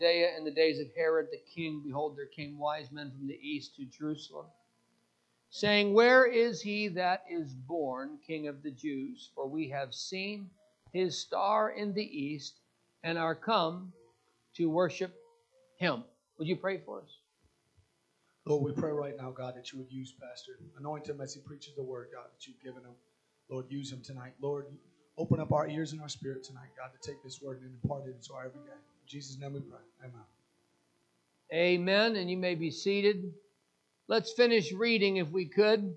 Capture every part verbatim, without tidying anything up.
Judea in the days of Herod the king, behold, there came wise men from the east to Jerusalem, saying, Where is he that is born King of the Jews? For we have seen his star in the east and are come to worship him. Would you pray for us? Lord, we pray right now, God, that you would use Pastor. Anoint him as he preaches the word, God, that you've given him. Lord, use him tonight. Lord, open up our ears and our spirit tonight, God, to take this word and impart it into our everyday. In Jesus' name we pray. Amen. Amen. And you may be seated. Let's finish reading if we could.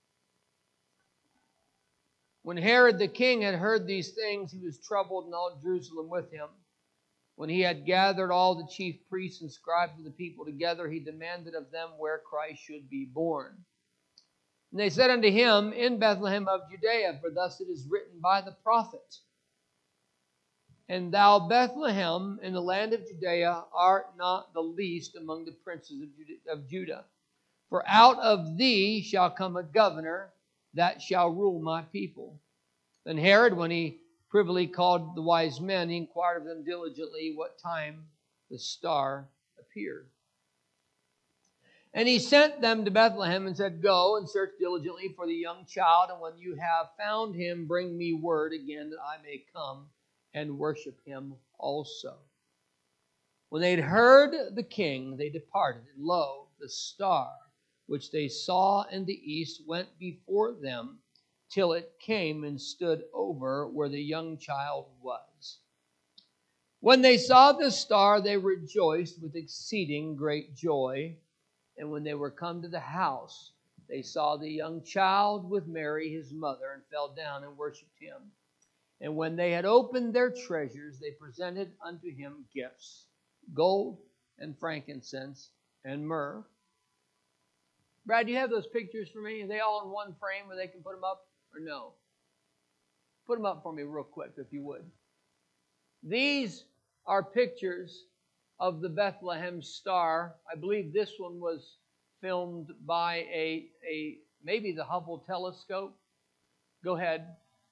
When Herod the king had heard these things, he was troubled, and all Jerusalem with him. When he had gathered all the chief priests and scribes of the people together, he demanded of them where Christ should be born. And they said unto him, In Bethlehem of Judea, for thus it is written by the prophet, And thou, Bethlehem, in the land of Judea, art not the least among the princes of Judah. For out of thee shall come a governor that shall rule my people. Then Herod, when he privily called the wise men, he inquired of them diligently what time the star appeared. And he sent them to Bethlehem and said, Go and search diligently for the young child, and when you have found him, bring me word again that I may come and worship him also. When they had heard the king, they departed, and lo, the star which they saw in the east went before them, till it came and stood over where the young child was. When they saw the star, they rejoiced with exceeding great joy. And when they were come to the house, they saw the young child with Mary his mother, and fell down and worshipped him. And when they had opened their treasures, they presented unto him gifts, gold and frankincense and myrrh. Brad, do you have those pictures for me? Are they all in one frame where they can put them up? Or no? Put them up for me real quick, if you would. These are pictures of the Bethlehem star. I believe this one was filmed by a, a maybe the Hubble telescope. Go ahead.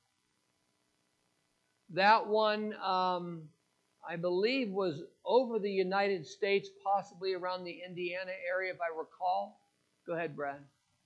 That one, um, I believe, was over the United States, possibly around the Indiana area, if I recall. Go ahead, Brad.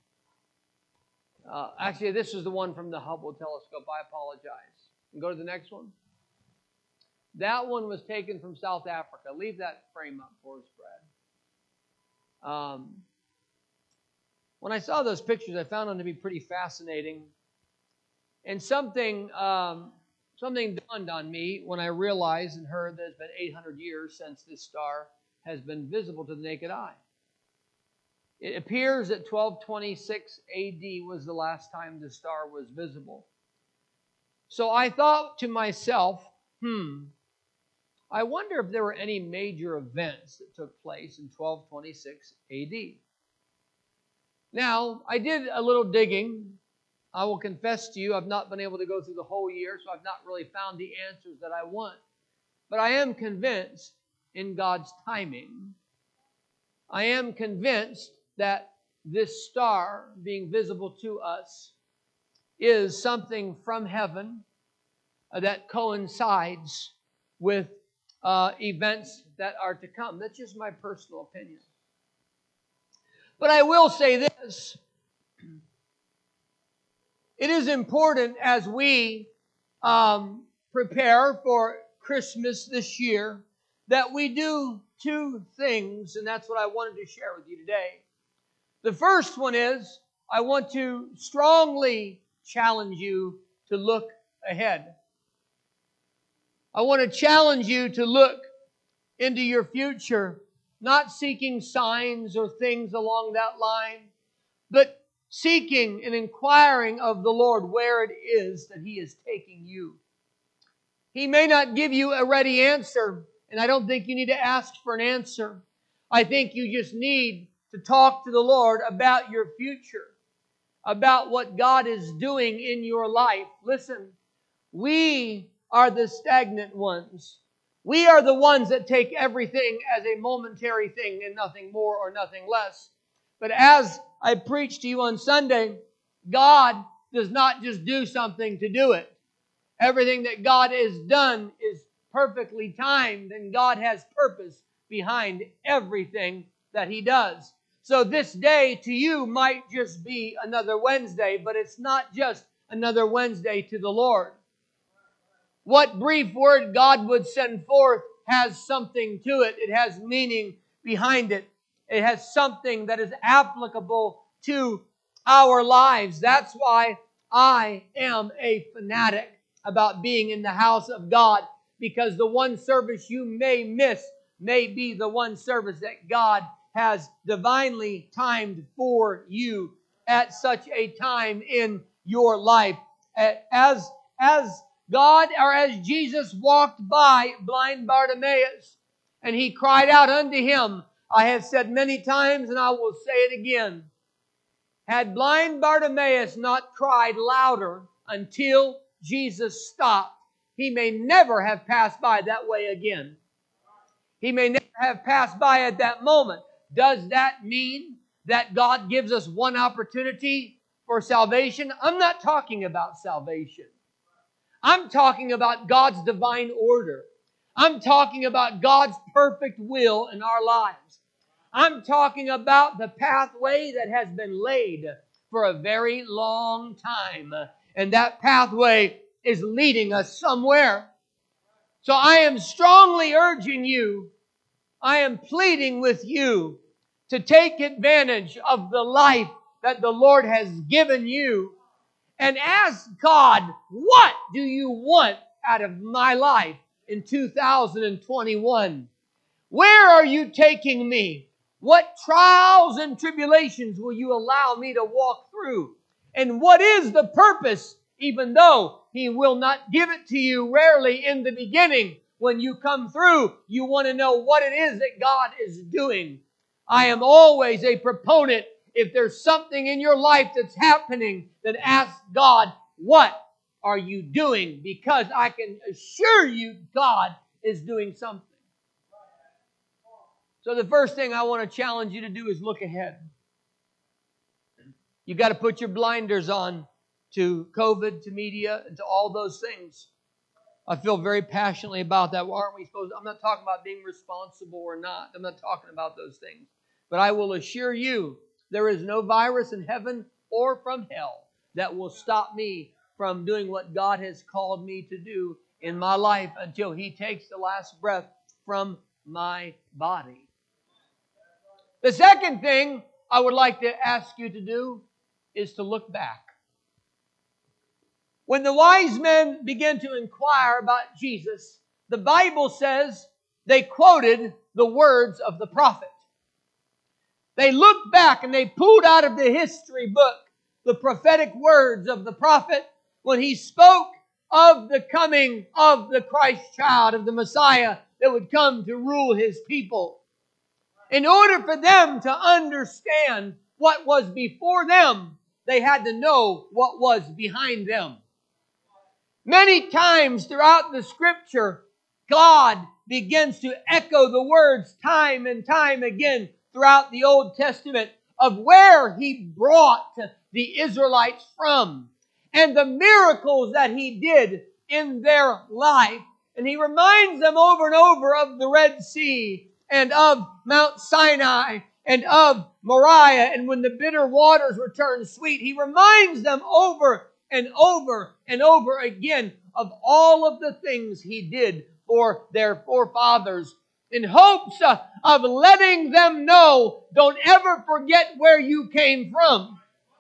Uh, actually, this is the one from the Hubble telescope. I apologize. And go to the next one. That one was taken from South Africa. Leave that frame up for us, Brad. Um, when I saw those pictures, I found them to be pretty fascinating. And something, um, something dawned on me when I realized and heard that it's been eight hundred years since this star has been visible to the naked eye. It appears that twelve twenty-six A D was the last time the star was visible. So I thought to myself, hmm, I wonder if there were any major events that took place in twelve twenty-six A D. Now, I did a little digging. I will confess to you, I've not been able to go through the whole year, so I've not really found the answers that I want. But I am convinced in God's timing. I am convinced that this star being visible to us is something from heaven uh, that coincides with uh, events that are to come. That's just my personal opinion. But I will say this. It is important as we um, prepare for Christmas this year that we do two things, and that's what I wanted to share with you today. The first one is I want to strongly challenge you to look ahead. I want to challenge you to look into your future, not seeking signs or things along that line, but seeking and inquiring of the Lord where it is that He is taking you. He may not give you a ready answer, and I don't think you need to ask for an answer. I think you just need to talk to the Lord about your future, about what God is doing in your life. Listen, we are the stagnant ones. We are the ones that take everything as a momentary thing and nothing more or nothing less. But as I preached to you on Sunday, God does not just do something to do it. Everything that God has done is perfectly timed, and God has purpose behind everything that He does. So this day to you might just be another Wednesday, but it's not just another Wednesday to the Lord. What brief word God would send forth has something to it. It has meaning behind it. It has something that is applicable to our lives. That's why I am a fanatic about being in the house of God, because the one service you may miss may be the one service that God has divinely timed for you at such a time in your life. As, as God, or as Jesus walked by blind Bartimaeus, and He cried out unto him, I have said many times, and I will say it again. Had blind Bartimaeus not cried louder until Jesus stopped, he may never have passed by that way again. He may never have passed by at that moment. Does that mean that God gives us one opportunity for salvation? I'm not talking about salvation. I'm talking about God's divine order. I'm talking about God's perfect will in our lives. I'm talking about the pathway that has been laid for a very long time. And that pathway is leading us somewhere. So I am strongly urging you, I am pleading with you to take advantage of the life that the Lord has given you and ask God, what do you want out of my life in two thousand twenty-one? Where are you taking me? What trials and tribulations will you allow me to walk through? And what is the purpose, even though He will not give it to you rarely in the beginning? When you come through, you want to know what it is that God is doing. I am always a proponent. If there's something in your life that's happening, then ask God, what are you doing? Because I can assure you God is doing something. So the first thing I want to challenge you to do is look ahead. You got to put your blinders on to COVID, to media, and to all those things. I feel very passionately about that. Why aren't we supposed to? I'm not talking about being responsible or not. I'm not talking about those things. But I will assure you, there is no virus in heaven or from hell that will stop me from doing what God has called me to do in my life until He takes the last breath from my body. The second thing I would like to ask you to do is to look back. When the wise men began to inquire about Jesus, the Bible says they quoted the words of the prophet. They looked back and they pulled out of the history book the prophetic words of the prophet when he spoke of the coming of the Christ child, of the Messiah that would come to rule His people. In order for them to understand what was before them, they had to know what was behind them. Many times throughout the Scripture, God begins to echo the words time and time again throughout the Old Testament of where He brought the Israelites from and the miracles that He did in their life. And He reminds them over and over of the Red Sea and of Mount Sinai and of Moriah. And when the bitter waters were turned sweet, He reminds them over and over and over again of all of the things He did for their forefathers, in hopes uh, of letting them know, don't ever forget where you came from.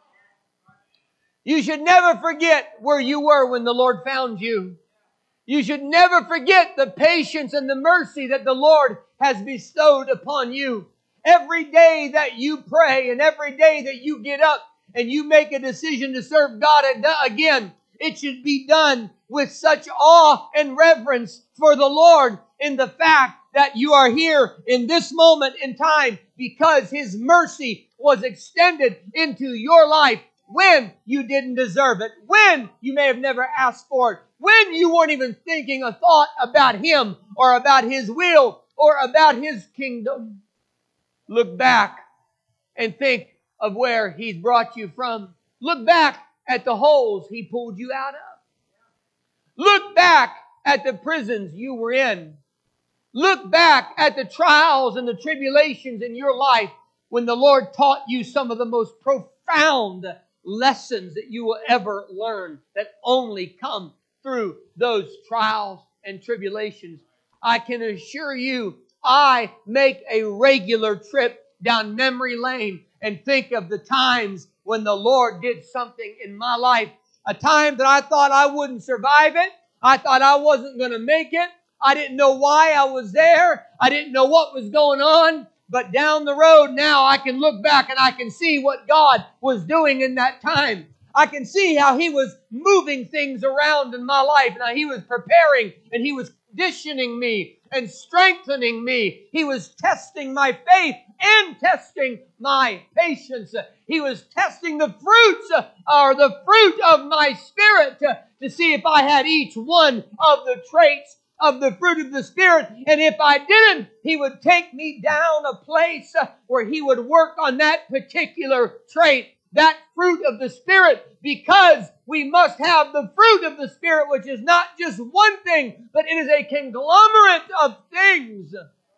You should never forget where you were when the Lord found you. You should never forget the patience and the mercy that the Lord has bestowed upon you. Every day that you pray and every day that you get up and you make a decision to serve God again, it should be done with such awe and reverence for the Lord in the fact that you are here in this moment in time because His mercy was extended into your life when you didn't deserve it, when you may have never asked for it, when you weren't even thinking a thought about Him or about His will or about His kingdom. Look back and think of where He's brought you from. Look back at the holes He pulled you out of. Look back at the prisons you were in. Look back at the trials and the tribulations in your life when the Lord taught you some of the most profound lessons that you will ever learn that only come through those trials and tribulations. I can assure you, I make a regular trip down memory lane and think of the times when the Lord did something in my life. A time that I thought I wouldn't survive it. I thought I wasn't going to make it. I didn't know why I was there. I didn't know what was going on. But down the road now I can look back and I can see what God was doing in that time. I can see how He was moving things around in my life. Now He was preparing and He was conditioning me and strengthening me. He was testing my faith and testing my patience. He was testing the fruits or the fruit of my spirit to, to see if I had each one of the traits of the fruit of the Spirit. And if I didn't, He would take me down a place where He would work on that particular trait, that fruit of the Spirit, because we must have the fruit of the Spirit, which is not just one thing, but it is a conglomerate of things.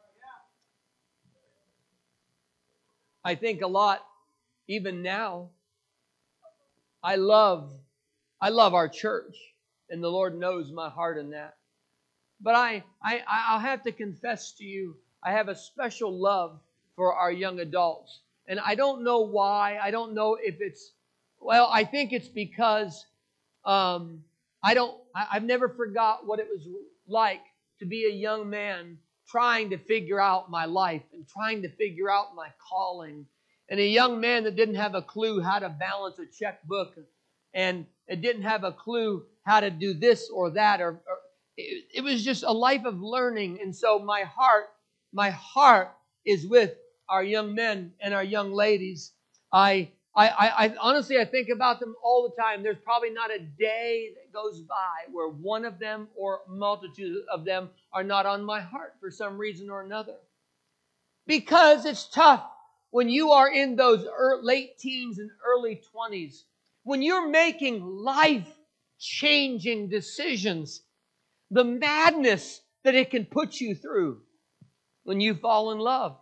I think a lot, even now, I love, I love our church, and the Lord knows my heart in that. But I, I, I'll have to confess to you, I have a special love for our young adults. And I don't know why. I don't know if it's, well, I think it's because um, I don't, I, I've never forgot what it was like to be a young man trying to figure out my life and trying to figure out my calling. And a young man that didn't have a clue how to balance a checkbook and it didn't have a clue how to do this or that or, or It, it was just a life of learning. And so my heart, my heart is with our young men and our young ladies. I, I, I, I honestly, I think about them all the time. There's probably not a day that goes by where one of them or a multitude of them are not on my heart for some reason or another. Because it's tough when you are in those early, late teens and early twenties, when you're making life-changing decisions. The madness that it can put you through when you fall in love.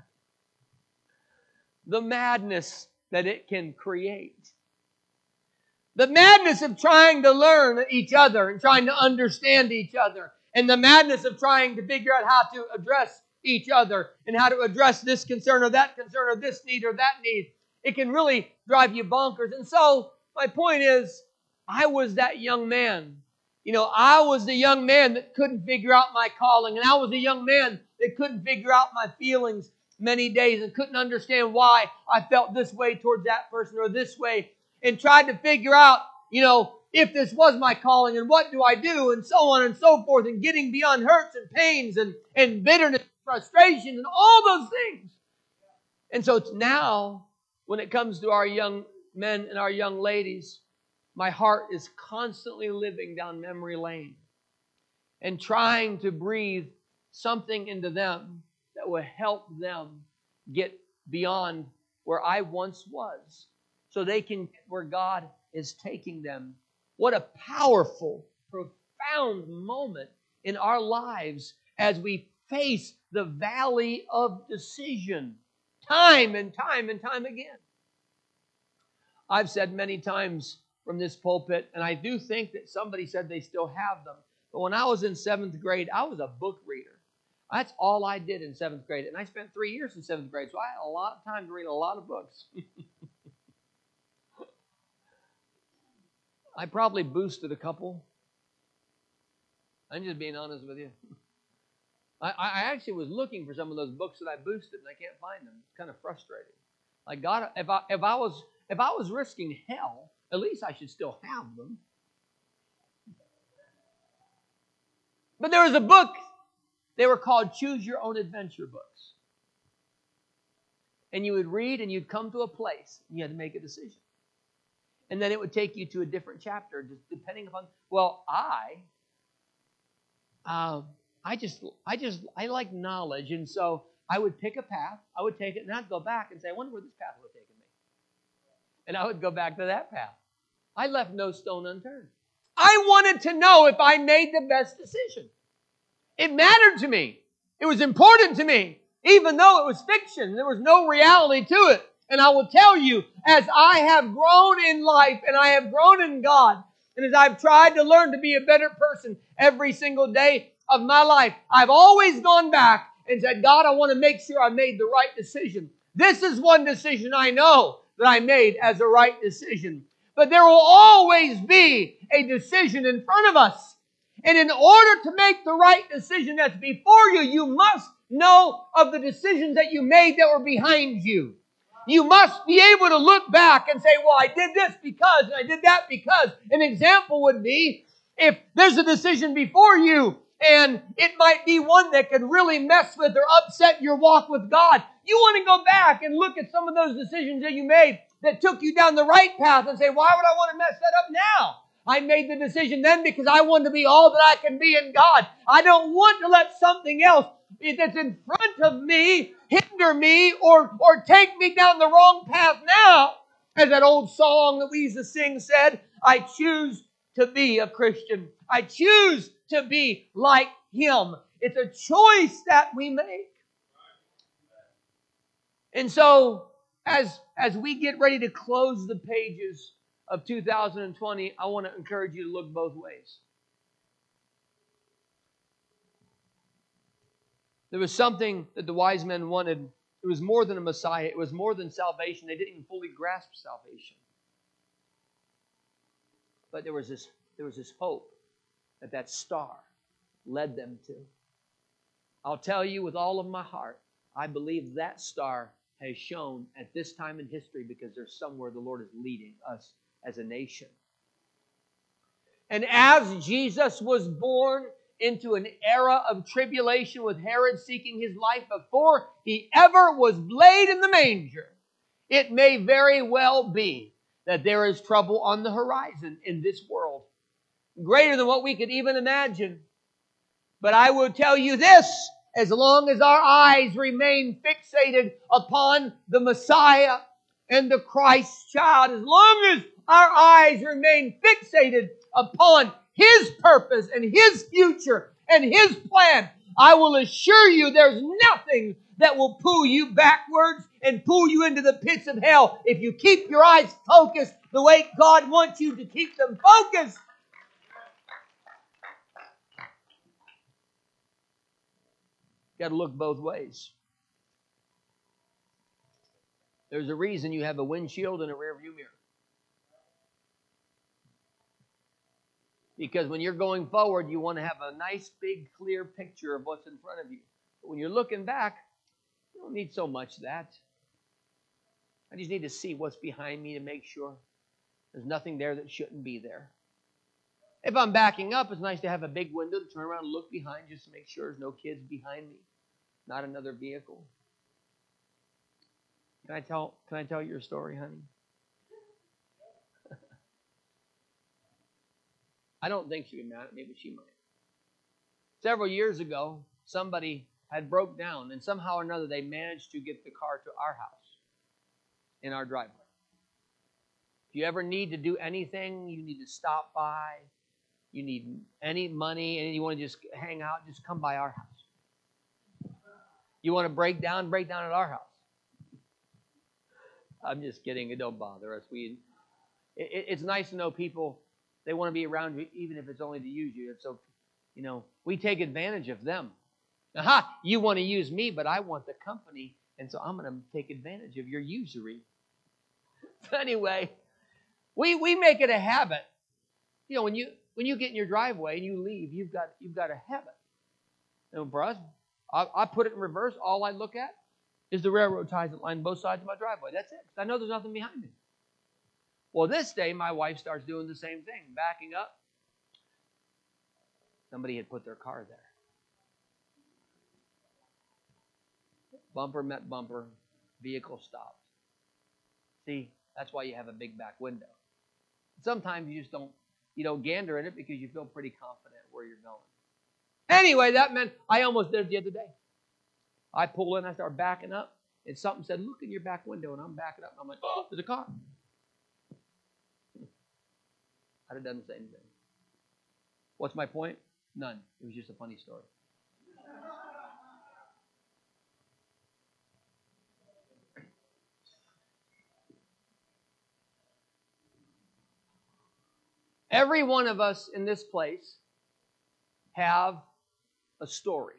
The madness that it can create. The madness of trying to learn each other and trying to understand each other. And the madness of trying to figure out how to address each other and how to address this concern or that concern or this need or that need. It can really drive you bonkers. And so my point is, I was that young man. You know, I was the young man that couldn't figure out my calling. And I was the young man that couldn't figure out my feelings many days and couldn't understand why I felt this way towards that person or this way. And tried to figure out, you know, if this was my calling and what do I do and so on and so forth. And getting beyond hurts and pains and, and bitterness and frustration and all those things. And so it's now, when it comes to our young men and our young ladies, my heart is constantly living down memory lane and trying to breathe something into them that will help them get beyond where I once was so they can get where God is taking them. What a powerful, profound moment in our lives as we face the valley of decision time and time and time again. I've said many times from this pulpit, and I do think that somebody said they still have them. But when I was in seventh grade, I was a book reader. That's all I did in seventh grade. And I spent three years in seventh grade, so I had a lot of time to read a lot of books. I probably boosted a couple. I'm just being honest with you. I, I actually was looking for some of those books that I boosted, and I can't find them. It's kind of frustrating. Like, God, if I, if I was if I was risking hell, at least I should still have them. But there was a book, they were called Choose Your Own Adventure books. And you would read and you'd come to a place and you had to make a decision. And then it would take you to a different chapter, just depending upon, well, I, uh, I just, I just, I like knowledge. And so I would pick a path, I would take it, and I'd go back and say, I wonder where this path would have taken me. And I would go back to that path. I left no stone unturned. I wanted to know if I made the best decision. It mattered to me. It was important to me, even though it was fiction. There was no reality to it. And I will tell you, as I have grown in life and I have grown in God, and as I've tried to learn to be a better person every single day of my life, I've always gone back and said, God, I want to make sure I made the right decision. This is one decision I know that I made as a right decision. But there will always be a decision in front of us. And in order to make the right decision that's before you, you must know of the decisions that you made that were behind you. You must be able to look back and say, well, I did this because, and I did that because. An example would be, if there's a decision before you, and it might be one that could really mess with or upset your walk with God, you want to go back and look at some of those decisions that you made that took you down the right path and say, why would I want to mess that up now? I made the decision then because I wanted to be all that I can be in God. I don't want to let something else that's in front of me hinder me or, or take me down the wrong path now. As that old song that we used to sing said, I choose to be a Christian. I choose to be like Him. It's a choice that we make. And so, as, as we get ready to close the pages of two thousand twenty, I want to encourage you to look both ways. There was something that the wise men wanted. It was more than a Messiah. It was more than salvation. They didn't even fully grasp salvation. But there was this, there was this hope that that star led them to. I'll tell you with all of my heart, I believe that star has shone at this time in history because there's somewhere the Lord is leading us as a nation. And as Jesus was born into an era of tribulation with Herod seeking his life before he ever was laid in the manger, it may very well be that there is trouble on the horizon in this world, greater than what we could even imagine. But I will tell you this, as long as our eyes remain fixated upon the Messiah and the Christ child, as long as our eyes remain fixated upon His purpose and His future and His plan, I will assure you there's nothing that will pull you backwards and pull you into the pits of hell if you keep your eyes focused the way God wants you to keep them focused. Got to look both ways. There's a reason you have a windshield and a rear view mirror. Because when you're going forward, you want to have a nice, big, clear picture of what's in front of you. But when you're looking back, you don't need so much of that. I just need to see what's behind me to make sure there's nothing there that shouldn't be there. If I'm backing up, it's nice to have a big window to turn around and look behind just to make sure there's no kids behind me, not another vehicle. Can I tell, can I tell your story, honey? I don't think she'd be mad at me, but she might. Several years ago, somebody had broke down, and somehow or another they managed to get the car to our house in our driveway. If you ever need to do anything, you need to stop by, you need any money, and you want to just hang out, just come by our house. You want to break down, break down at our house. I'm just kidding. It don't bother us. We, it, it's nice to know people, they want to be around you, even if it's only to use you. And so, you know, we take advantage of them. Aha, you want to use me, but I want the company, and so I'm going to take advantage of your usury. So anyway, we we make it a habit. You know, when you when you get in your driveway and you leave, you've got you've got a habit. And for us, I, I put it in reverse. All I look at is the railroad ties that line both sides of my driveway. That's it. I know there's nothing behind me. Well, this day, my wife starts doing the same thing, backing up. Somebody had put their car there. Bumper met bumper, vehicle stopped. See, that's why you have a big back window. Sometimes you just don't, you don't gander at it because you feel pretty confident where you're going. Anyway, that meant I almost did it the other day. I pull in, I start backing up, and something said, look in your back window, and I'm backing up, and I'm like, oh, there's a car. I'd have done the same thing. What's my point? None. It was just a funny story. Every one of us in this place have a story.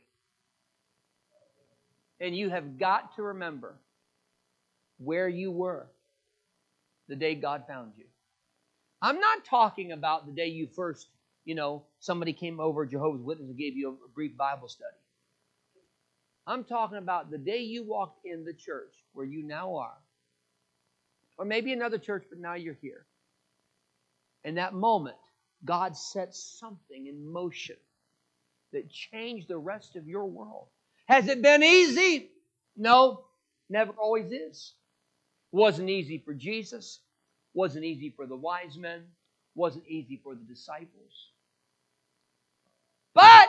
And you have got to remember where you were the day God found you. I'm not talking about the day you first, you know, somebody came over, Jehovah's Witness, and gave you a brief Bible study. I'm talking about the day you walked in the church where you now are. Or maybe another church, but now you're here. In that moment, God set something in motion that changed the rest of your world. Has it been easy? No, never always is. Wasn't easy for Jesus. Wasn't easy for the wise men. Wasn't easy for the disciples. But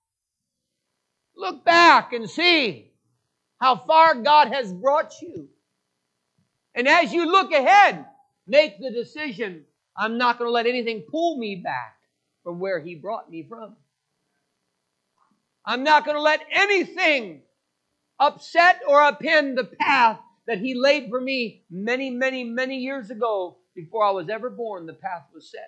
look back and see how far God has brought you. And as you look ahead, make the decision, I'm not going to let anything pull me back from where He brought me from. I'm not going to let anything upset or upend the path that He laid for me many, many, many years ago. Before I was ever born, the path was set.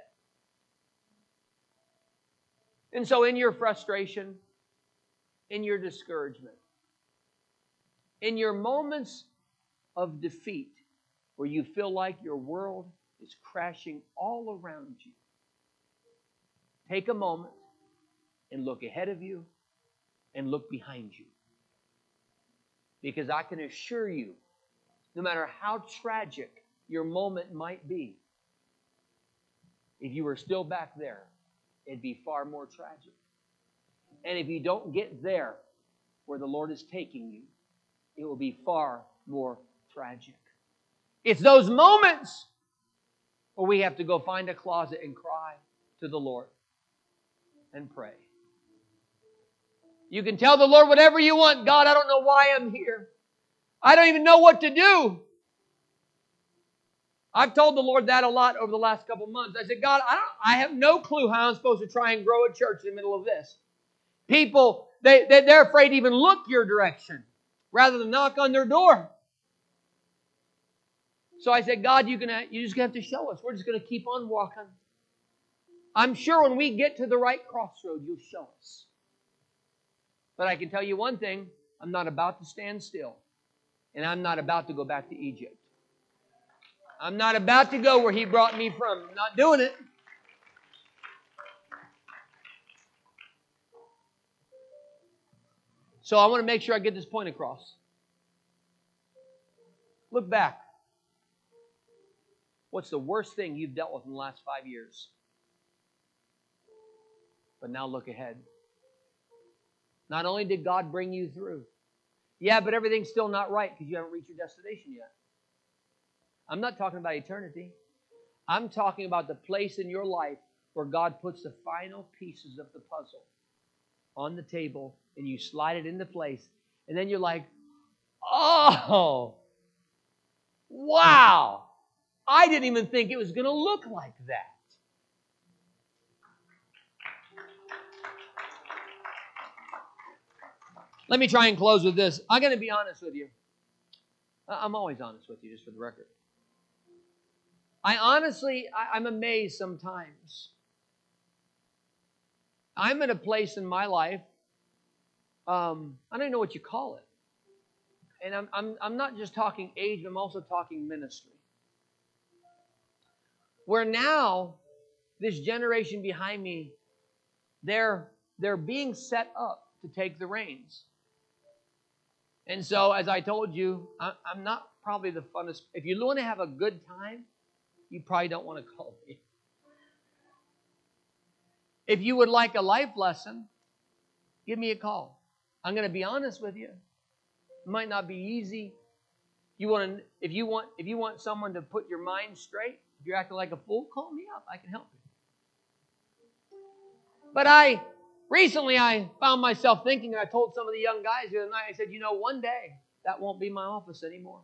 And so in your frustration, in your discouragement, in your moments of defeat, where you feel like your world is crashing all around you, take a moment and look ahead of you and look behind you. Because I can assure you, no matter how tragic your moment might be, if you were still back there, it'd be far more tragic. And if you don't get there where the Lord is taking you, it will be far more tragic. It's those moments where we have to go find a closet and cry to the Lord and pray. You can tell the Lord whatever you want. God, I don't know why I'm here. I don't even know what to do. I've told the Lord that a lot over the last couple months. I said, God, I don't, I have no clue how I'm supposed to try and grow a church in the middle of this. People, they, they, they're afraid to even look your direction rather than knock on their door. So I said, God, you're gonna, you're just going to have to show us. We're just going to keep on walking. I'm sure when we get to the right crossroad, you'll show us. But I can tell you one thing, I'm not about to stand still. And I'm not about to go back to Egypt. I'm not about to go where He brought me from. I'm not doing it. So I want to make sure I get this point across. Look back. What's the worst thing you've dealt with in the last five years? But now look ahead. Not only did God bring you through, yeah, but everything's still not right because you haven't reached your destination yet. I'm not talking about eternity. I'm talking about the place in your life where God puts the final pieces of the puzzle on the table and you slide it into place. And then you're like, oh, wow. I didn't even think it was going to look like that. Let me try and close with this. I'm going to be honest with you. I'm always honest with you, just for the record. I honestly, I, I'm amazed sometimes. I'm in a place in my life, um, I don't even know what you call it. And I'm, I'm, I'm not just talking age, I'm also talking ministry. Where now, this generation behind me, they're, they're being set up to take the reins. And so, as I told you, I, I'm not probably the funnest. If you want to have a good time, you probably don't want to call me. If you would like a life lesson, give me a call. I'm going to be honest with you. It might not be easy. You want to, if you want, if you want someone to put your mind straight, if you're acting like a fool, call me up. I can help you. But I recently I found myself thinking, and I told some of the young guys the other night, I said, you know, one day that won't be my office anymore.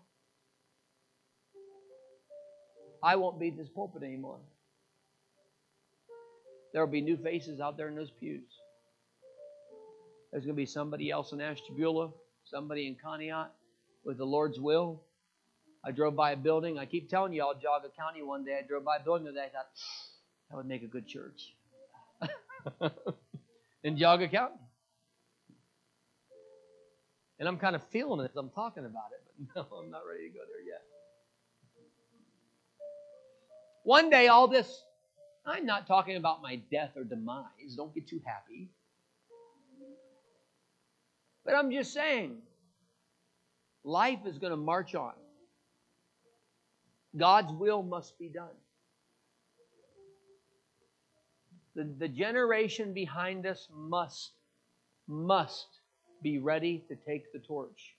I won't be at this pulpit anymore. There will be new faces out there in those pews. There's going to be somebody else in Ashtabula, somebody in Conneaut with the Lord's will. I drove by a building. I keep telling you, I'll Geauga County one day. I drove by a building today. I thought, That would make a good church. In Geauga County. And I'm kind of feeling it as I'm talking about it, but no, I'm not ready to go there yet. One day, all this, I'm not talking about my death or demise. Don't get too happy. But I'm just saying, life is going to march on. God's will must be done. The, the generation behind us must, must be ready to take the torch.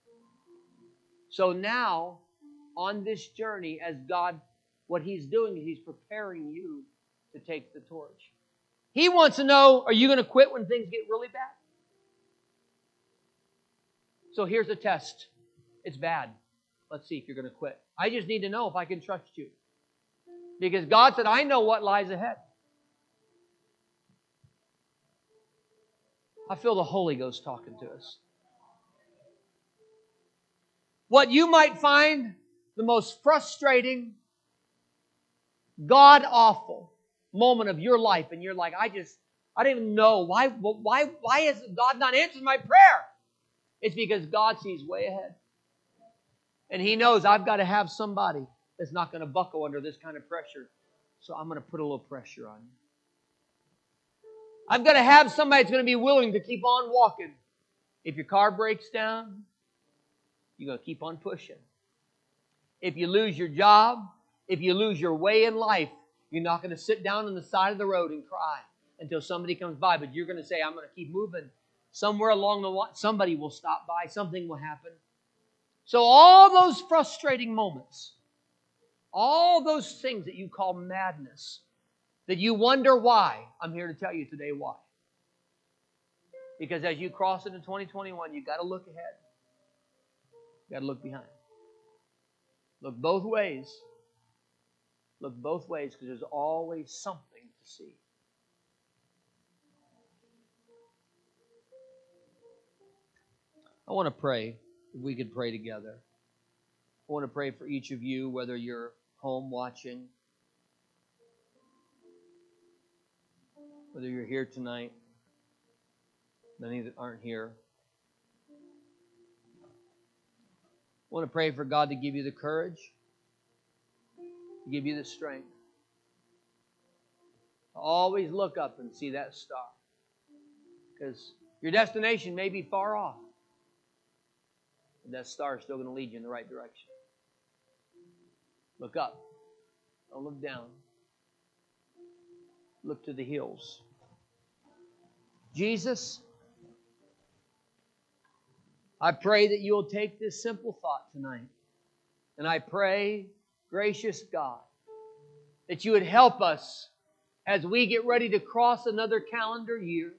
So now, on this journey, as God, what He's doing is He's preparing you to take the torch. He wants to know, are you going to quit when things get really bad? So here's a test. It's bad. Let's see if you're going to quit. I just need to know if I can trust you. Because God said, I know what lies ahead. I feel the Holy Ghost talking to us. What you might find the most frustrating, God-awful moment of your life, and you're like, I just, I don't even know. Why, why, why is God not answering my prayer? It's because God sees way ahead. And He knows I've got to have somebody that's not going to buckle under this kind of pressure. So I'm going to put a little pressure on you. I've got to have somebody that's going to be willing to keep on walking. If your car breaks down, you're going to keep on pushing. If you lose your job, if you lose your way in life, you're not going to sit down on the side of the road and cry until somebody comes by. But you're going to say, I'm going to keep moving. Somewhere along the line, somebody will stop by. Something will happen. So all those frustrating moments, all those things that you call madness, that you wonder why, I'm here to tell you today why. Because as you cross into twenty twenty-one, you've got to look ahead. You've got to look behind. Look both ways. Look both ways, because there's always something to see. I want to pray, if we could pray together. I want to pray for each of you, whether you're home watching, whether you're here tonight, many that aren't here. I want to pray for God to give you the courage, to give you the strength. Always look up and see that star, because your destination may be far off, but that star is still going to lead you in the right direction. Look up. Don't look down. Look to the hills. Jesus, I pray that you'll take this simple thought tonight. And I pray, gracious God, that you would help us as we get ready to cross another calendar year.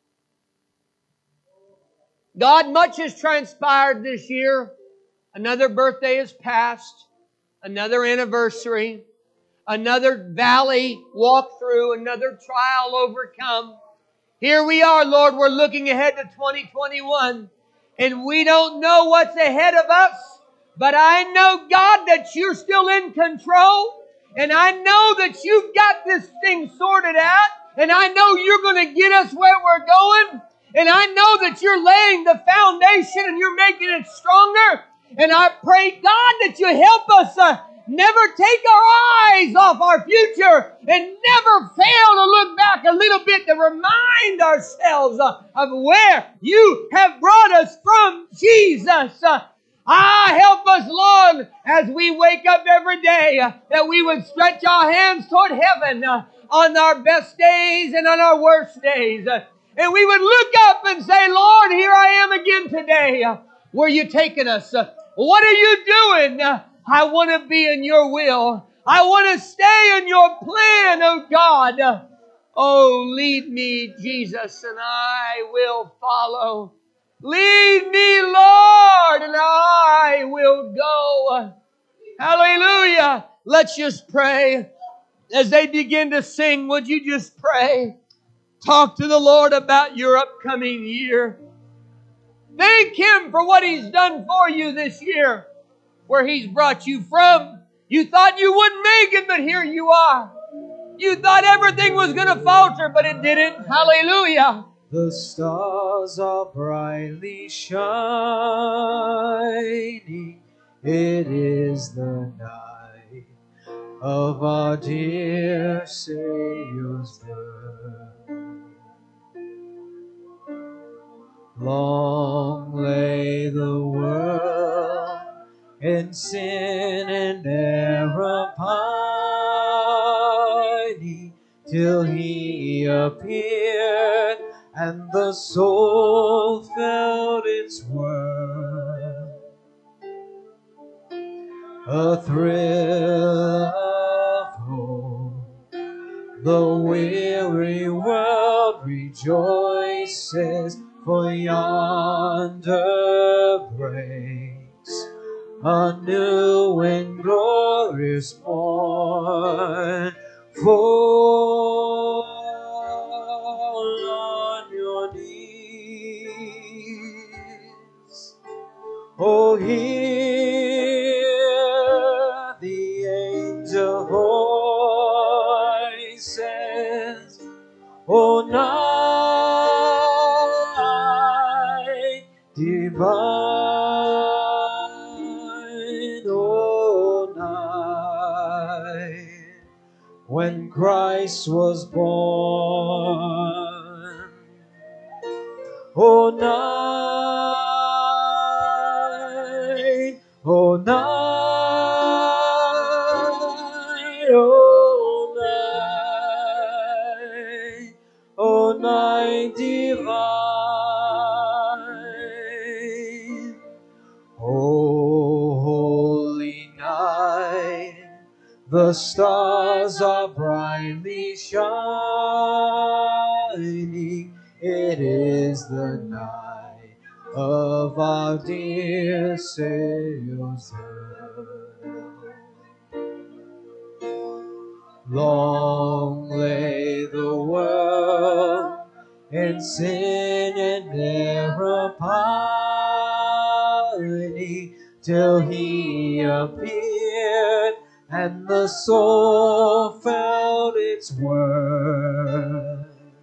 God, much has transpired this year. Another birthday has passed. Another anniversary. Another valley walked through. Another trial overcome. Here we are, Lord. We're looking ahead to twenty twenty-one. And we don't know what's ahead of us. But I know, God, that you're still in control. And I know that you've got this thing sorted out. And I know you're going to get us where we're going. And I know that you're laying the foundation and you're making it stronger. And I pray, God, that you help us uh, never take our eyes off our future and never fail to look back a little bit to remind ourselves uh, of where you have brought us from, Jesus. Uh, Ah, help us, Lord, as we wake up every day, uh, that we would stretch our hands toward heaven uh, on our best days and on our worst days. Uh, and we would look up and say, Lord, here I am again today. Uh, where are you taking us? Uh, what are you doing? Uh, I want to be in your will. I want to stay in your plan, oh God. Uh, oh, lead me, Jesus, and I will follow. Lead me, Lord, and I will go. Hallelujah. Let's just pray. As they begin to sing, would you just pray? Talk to the Lord about your upcoming year. Thank Him for what He's done for you this year, where He's brought you from. You thought you wouldn't make it, but here you are. You thought everything was going to falter, but it didn't. Hallelujah. The stars are brightly shining. It is the night of our dear Savior's birth. Long lay the world in sin and error pining, till He appeared and the soul felt its worth. A thrill of hope, the weary world rejoices, for yonder breaks a new and glorious morn. Fall on your knees. Oh, hear the angel voices. Oh, night divine, oh, night when Christ was born. Oh, night, oh, night, oh, night, oh, night divine. Oh, holy night, the stars are brightly shining. It is the night of our dear Savior's birth. Long lay the world in sin and error pining, till He appeared and the soul felt its worth.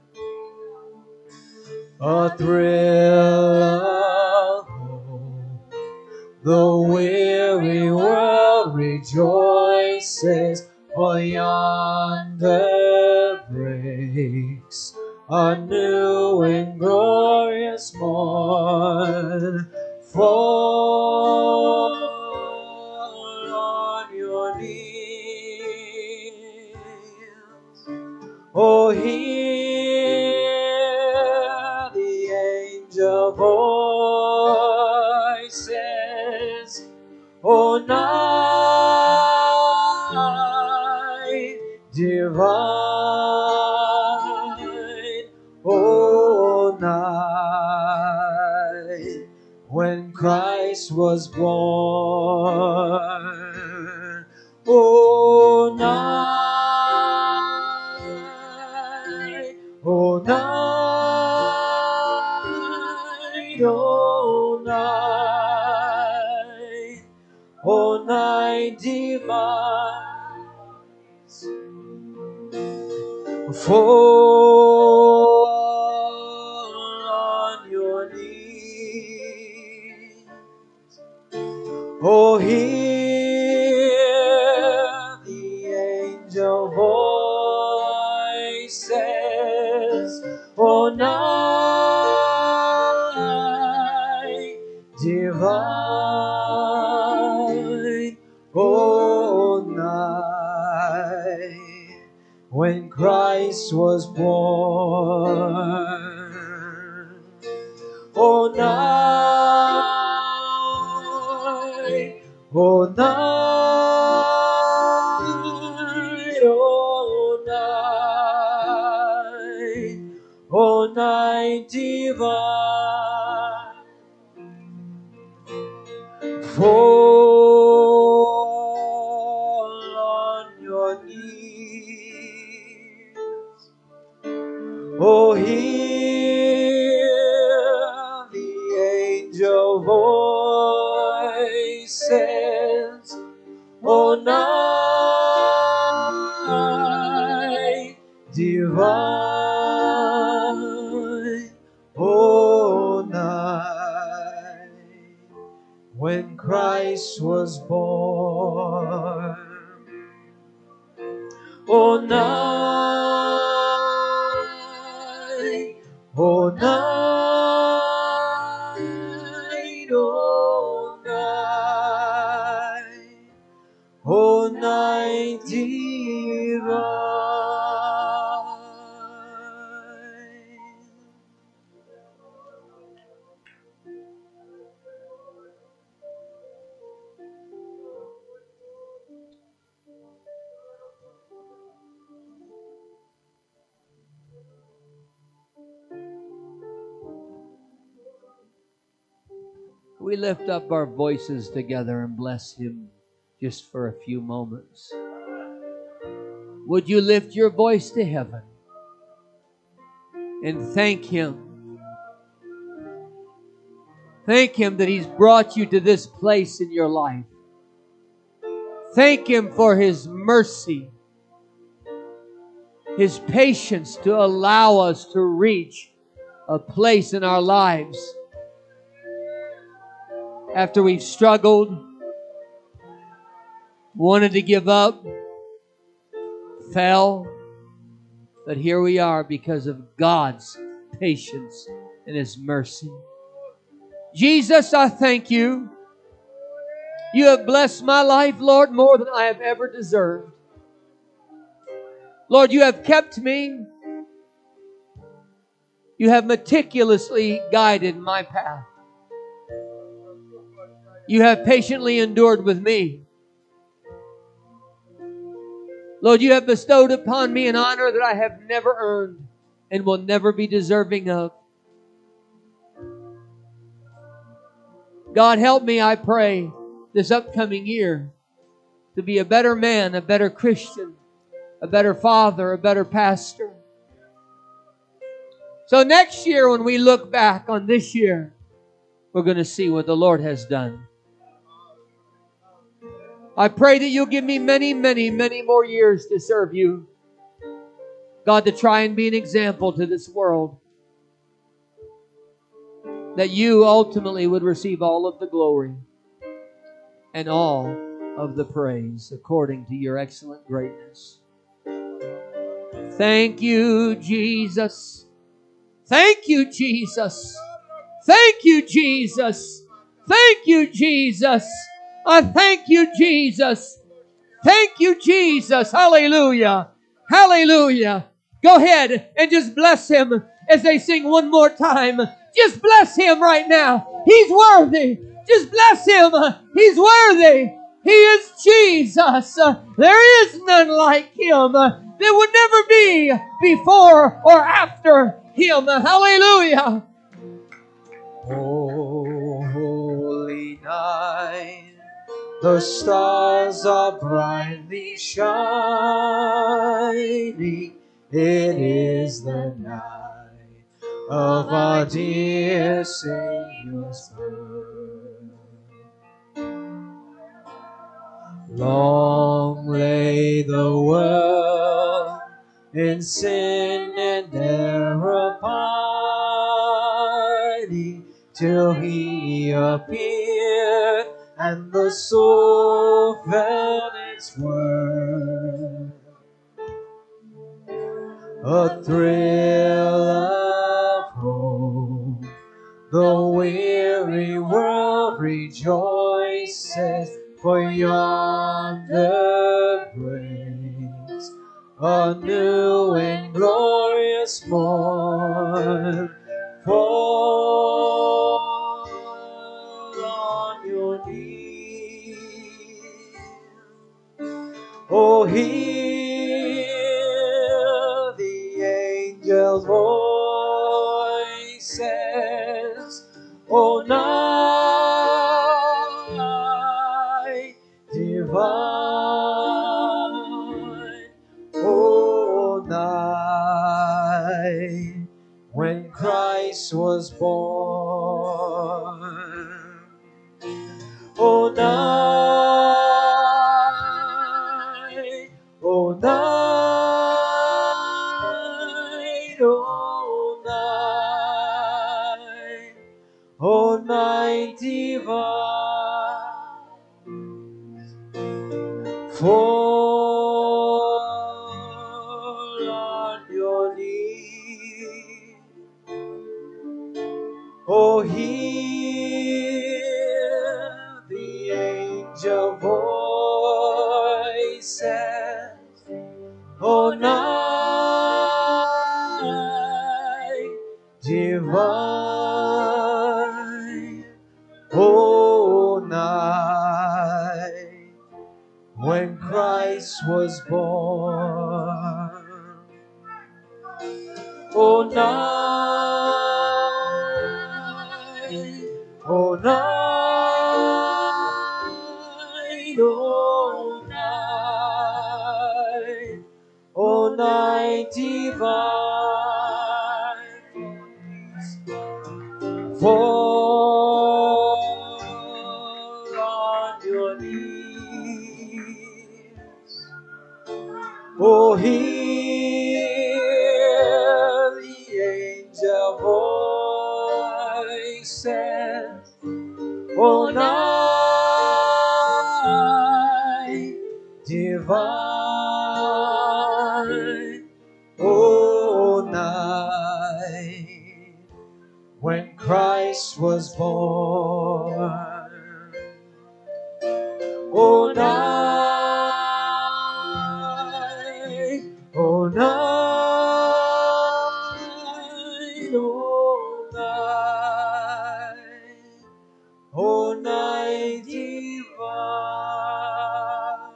A thrill of hope, the weary world rejoices, for yonder breaks a new and glorious morn. Fall on your knees. Oh, hear the angel voices. Oh, night divine, oh, night when Christ was born. Oh, night, oh, night, oh, night, oh, night divine. Fall on your knees. Oh, hear the angel voices. Oh, night divine, oh, night when Christ was born. Oh, night, oh, night, oh, night, oh, night divine. Fall on your knees. Oh, hear the angel voices. Oh, night when Christ was born. O night, O night, O night, O night divine. We lift up our voices together and bless Him just for a few moments. Would you lift your voice to heaven and thank Him? Thank Him that He's brought you to this place in your life. Thank Him for His mercy, His patience to allow us to reach a place in our lives after we've struggled, wanted to give up, fell, but here we are because of God's patience and His mercy. Jesus, I thank You. You have blessed my life, Lord, more than I have ever deserved. Lord, You have kept me. You have meticulously guided my path. You have patiently endured with me. Lord, You have bestowed upon me an honor that I have never earned and will never be deserving of. God, help me, I pray, this upcoming year to be a better man, a better Christian, a better father, a better pastor. So next year when we look back on this year, we're going to see what the Lord has done. I pray that You'll give me many, many, many more years to serve You. God, to try and be an example to this world. That You ultimately would receive all of the glory and all of the praise according to Your excellent greatness. Thank You, Jesus. Thank You, Jesus. Thank You, Jesus. Thank You, Jesus. I thank You, Jesus. Thank You, Jesus. Hallelujah. Hallelujah. Go ahead and just bless Him as they sing one more time. Just bless Him right now. He's worthy. Just bless Him. He's worthy. He is Jesus. There is none like Him. There would never be before or after Him. Hallelujah. Oh, holy night, the stars are brightly shining. It is the night of our dear Savior's birth. Long lay the world in sin and error pining, till He appeared and the soul felt its worth. A thrill of hope, the weary world rejoices, for yonder breaks a new and glorious morn. Fall on your knees. Oh, hear the angels' voices. Oh, night divine. Oh, night when Christ was born. Oh, night, oh, night, oh, night, oh, night divine. fall on your knees. Oh, hear the angel voices. Oh, night divine. Oh, night when Christ was born. Oh, night, oh, night, oh, night, oh, night divine. Fall on your knees. Oh, hear the angel voices. Oh, night divine. Oh, night when Christ was born. Oh, night, oh, night, oh, night, oh, night divine.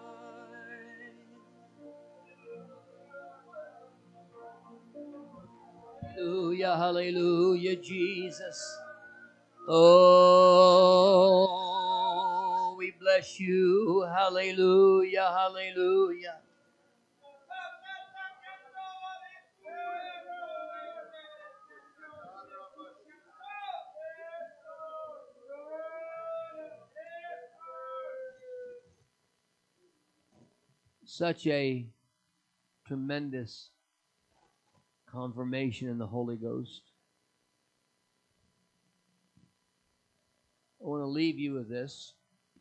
Hallelujah, hallelujah, Jesus. Oh, we bless you. Hallelujah, hallelujah. Such a tremendous confirmation in the Holy Ghost. I want to leave you with this.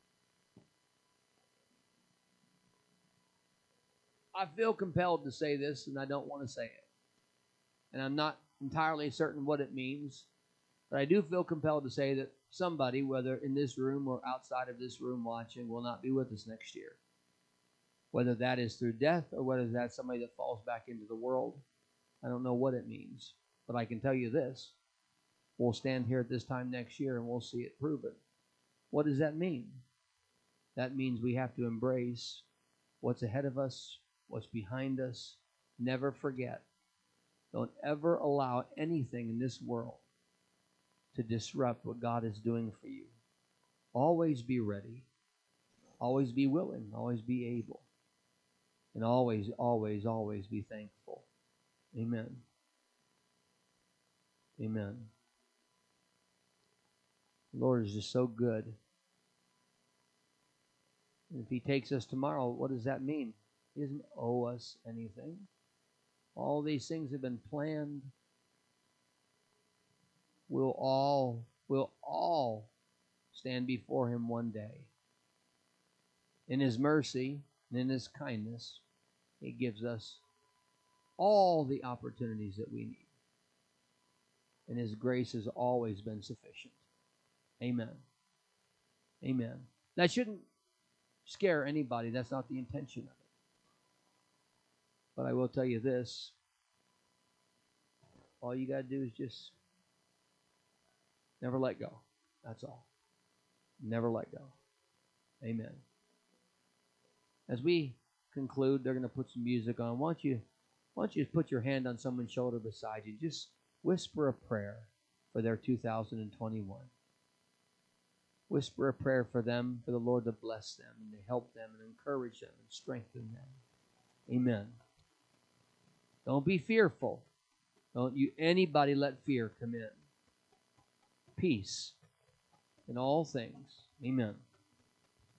I feel compelled to say this, and I don't want to say it. And I'm not entirely certain what it means, but I do feel compelled to say that somebody, whether in this room or outside of this room watching, will not be with us next year. Whether that is through death or whether that's somebody that falls back into the world, I don't know what it means. But I can tell you this. We'll stand here at this time next year and we'll see it proven. What does that mean? That means we have to embrace what's ahead of us, what's behind us. Never forget. Don't ever allow anything in this world to disrupt what God is doing for you. Always be ready. Always be willing. Always be able. And always, always, always be thankful. Amen. Amen. The Lord is just so good. And if He takes us tomorrow, what does that mean? He doesn't owe us anything. All these things have been planned. We'll all, we'll all stand before Him one day. In His mercy and in His kindness, He gives us all the opportunities that we need. And His grace has always been sufficient. Amen. Amen. That shouldn't scare anybody. That's not the intention of it. But I will tell you this. All you got to do is just never let go. That's all. Never let go. Amen. As we conclude, they're going to put some music on. Why don't you, why don't you put your hand on someone's shoulder beside you? Just whisper a prayer for their two thousand twenty-one. Whisper a prayer for them, for the Lord to bless them and to help them and encourage them and strengthen them. Amen. Don't be fearful. Don't you anybody let fear come in. Peace in all things. Amen.